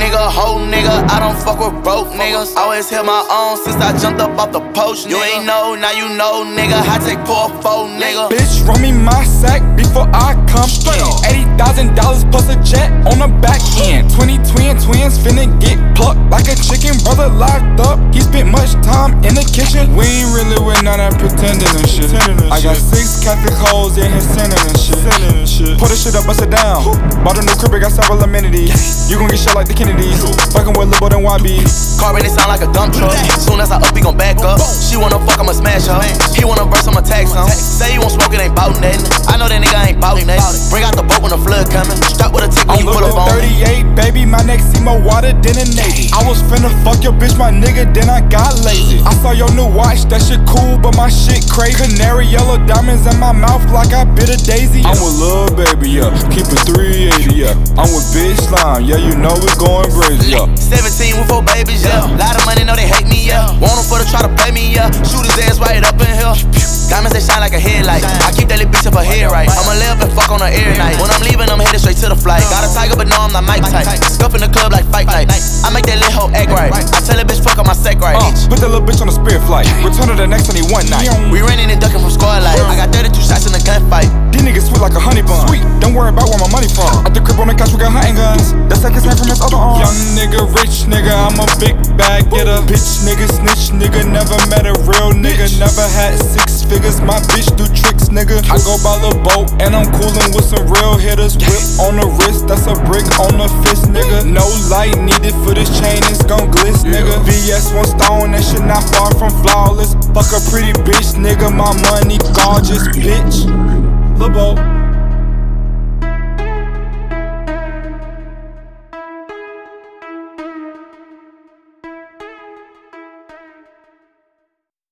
nigga, hoe nigga. I don't fuck with broke niggas. Always held my own since I jumped up off the post. You ain't know, now you know, nigga. I take poor foe, nigga. Bitch, run me my sack before I come in. $80,000 plus a jet on the back end. 20 twins finna get plucked like a chicken. Brother locked up, he spent much time in the kitchen. We ain't really with none of that pretending and shit. I got 6 Catholic hoes in his sinning and shit. Put this shit up, bust it down. Bought a new crib, it got several amenities. You gon' get shot like the Kennedys. Fucking with Lil' than YB. Car really sound like a dump truck. Soon as I up, he gon' back up. She wanna fuck, I'ma smash her. He wanna verse, I'ma tag some. Say you won't smoke, it ain't bout nothing. I know that nigga ain't bout nothing. Bring out the boat when the flood coming. Strap with a tick when you pull up on 38, baby, my neck see more water than a Navy. I was finna fuck your bitch, my nigga, then I got lazy. I saw your new watch, that shit cool, but my shit crazy. Canary yellow diamonds in my mouth like I bit a daisy. I'm with Lil' Baby, yeah, keep it 380, yeah. I'm with Big Slime, yeah, you know we going crazy, yeah. 17 with 4 babies, yeah. Lot of money, know they hate me, yeah. Want them for to try to play me, yeah. Shoot his ass right up in here. Diamonds, they shine like a headlight. I keep that little bitch up her head right. I'ma lay up and fuck on her air night. When I'm leaving, I'm headed straight to the flight. Got a tiger, but no, I'm not Mike type. Scuff in the club like fight night. I make that little hoe act right. I tell that bitch fuck on my sack right. Put that little bitch on a spirit flight. Return to the next only one night. We running and ducking from squad life. I got 32 shots in a gunfight. These niggas sweet like a honey bun. Sweet, don't worry about where my money from. At the crib on the couch, we got hunting guns. The second hand from his other arm. Young nigga, rich nigga, I'm a big bag getter. Bitch nigga, snitch nigga, never met a real nigga. Never had 6 figures, my bitch do tricks nigga. I go by the boat and I'm coolin' with some real hitters. Whip on the wrist, that's a brick on the fist nigga. No light needed for this chain, it's gon' glitz nigga. VS 1 stone, that shit not far from flawless. Fuck a pretty bitch nigga, my money gorgeous bitch. Lil' Bo.